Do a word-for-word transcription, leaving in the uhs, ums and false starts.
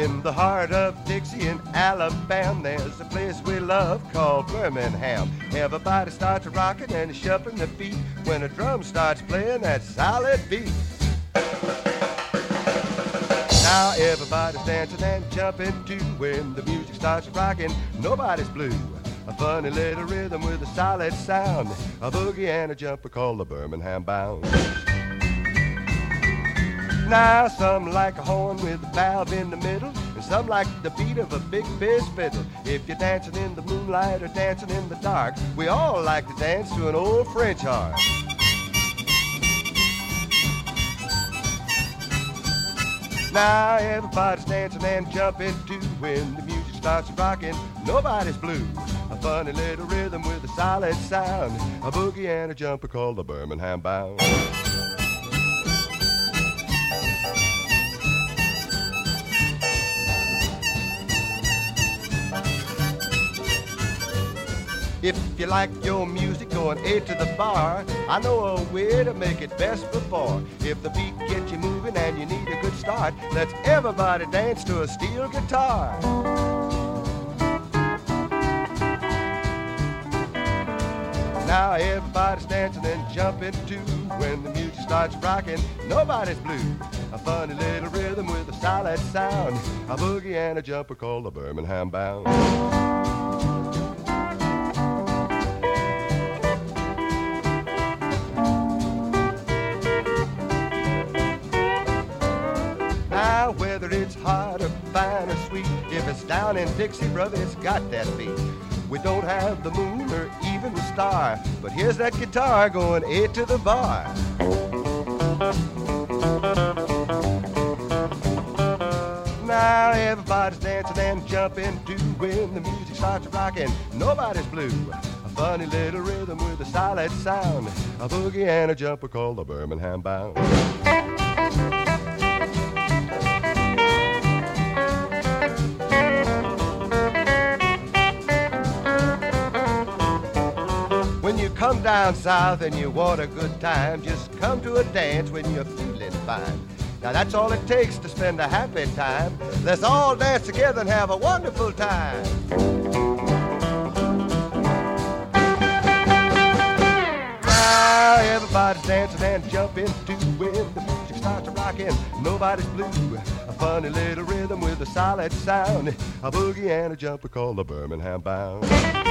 In the heart of Dixie in Alabama, there's a place we love called Birmingham. Everybody starts rocking and shuffling their feet when a drum starts playing that solid beat. Now everybody's dancing and jumping too when the music starts rocking. Nobody's blue. A funny little rhythm with a solid sound, a boogie and a jumper called the Birmingham Bounce. Now some like a horn with a valve in the middle, and some like the beat of a big bass fiddle. If you're dancing in the moonlight or dancing in the dark, we all like to dance to an old French horn. Now everybody's dancing and jumping too when the music starts rocking. Nobody's blue. A funny little rhythm with a solid sound, a boogie and a jumper called the Birmingham Bounce. If you like your music going A to the bar, I know a way to make it best before. If the beat gets you moving and you need a good start, let's everybody dance to a steel guitar. Now everybody's dancing and jumping too when the music starts rocking. Nobody's blue. A funny little rhythm with a solid sound, a boogie and a jumper called the Birmingham Bounce. Whether it's hot or fine or sweet, if it's down in Dixie, brother, it's got that beat. We don't have the moon or even the star, but here's that guitar going A to the bar. Now everybody's dancing and jumping too when the music starts rocking. Nobody's blue. A funny little rhythm with a solid sound, a boogie and a jumper called the Birmingham Bounce. When you come down south and you want a good time, just come to a dance when you're feeling fine. Now that's all it takes to spend a happy time. Let's all dance together and have a wonderful time. Now everybody's dancing and jumping too when the music starts rocking. Nobody's blue. A funny little rhythm with a solid sound, a boogie and a jumper called the Birmingham Bounce.